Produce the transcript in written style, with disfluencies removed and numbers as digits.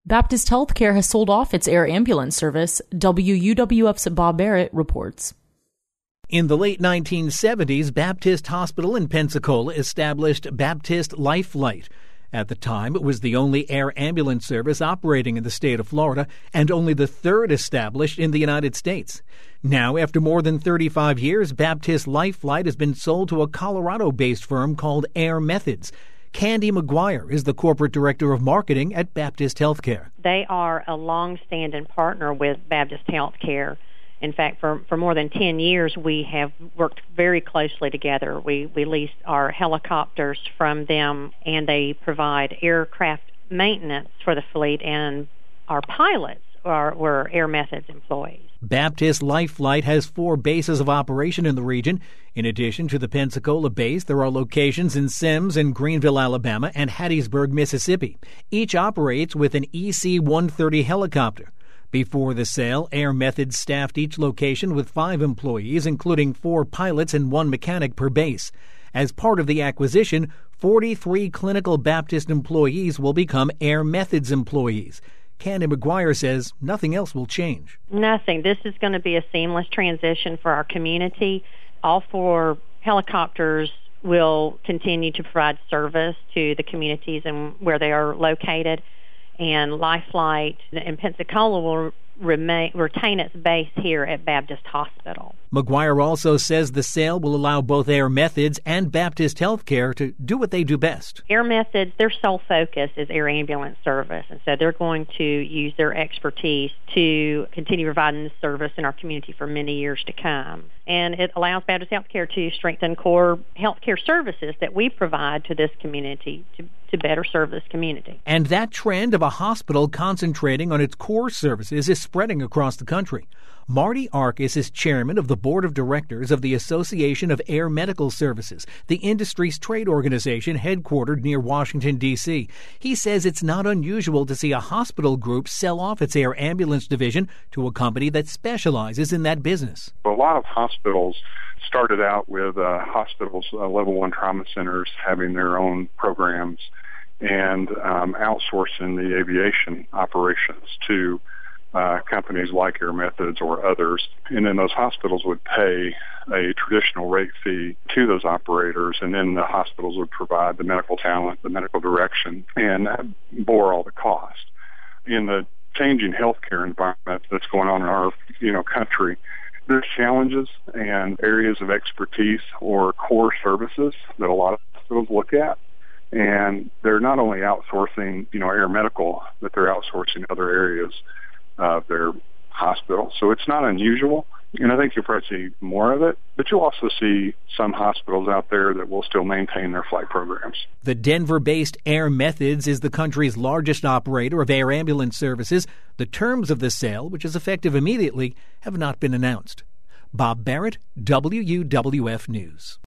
Baptist Healthcare has sold off its air ambulance service, WUWF's Bob Barrett reports. In the late 1970s, Baptist Hospital in Pensacola established Baptist Life Flight. At the time, it was the only air ambulance service operating in the state of Florida and only the third established in the United States. Now, after more than 35 years, Baptist Life Flight has been sold to a Colorado-based firm called Air Methods. Candy McGuire is the corporate director of marketing at Baptist Healthcare. They are a long-standing partner with Baptist Healthcare. In fact, for more than 10 years, we have worked very closely together. We lease our helicopters from them, and they provide aircraft maintenance for the fleet, and our pilots were Air Methods employees. Baptist Life Flight has 4 bases of operation in the region. In addition to the Pensacola base, there are locations in Sims and Greenville, Alabama, and Hattiesburg, Mississippi. Each operates with an EC-130 helicopter. Before the sale, Air Methods staffed each location with 5 employees, including 4 pilots and 1 mechanic per base. As part of the acquisition, 43 clinical Baptist employees will become Air Methods employees. Candy McGuire says nothing else will change. Nothing. This is going to be a seamless transition for our community. All 4 helicopters will continue to provide service to the communities and where they are located. And Life Flight in Pensacola will retain its base here at Baptist Hospital. McGuire also says the sale will allow both Air Methods and Baptist Healthcare to do what they do best. Air Methods, their sole focus is air ambulance service, and so they're going to use their expertise to continue providing this service in our community for many years to come. And it allows Baptist Healthcare to strengthen core healthcare services that we provide to this community to better serve this community. And that trend of a hospital concentrating on its core services is spreading across the country. Marty Arkus is chairman of the board of directors of the Association of Air Medical Services, the industry's trade organization headquartered near Washington, D.C. He says it's not unusual to see a hospital group sell off its air ambulance division to a company that specializes in that business. A lot of hospitals started out with level 1 trauma centers having their own programs and outsourcing the aviation operations to companies like Air Methods or others. And then those hospitals would pay a traditional rate fee to those operators, and then the hospitals would provide the medical talent, the medical direction, and bore all the cost. In the changing healthcare environment that's going on in our country, there's challenges and areas of expertise or core services that a lot of hospitals look at. And they're not only outsourcing, air medical, but they're outsourcing other areas of their hospital. So it's not unusual. And I think you'll probably see more of it, but you'll also see some hospitals out there that will still maintain their flight programs. The Denver-based Air Methods is the country's largest operator of air ambulance services. The terms of the sale, which is effective immediately, have not been announced. Bob Barrett, WUWF News.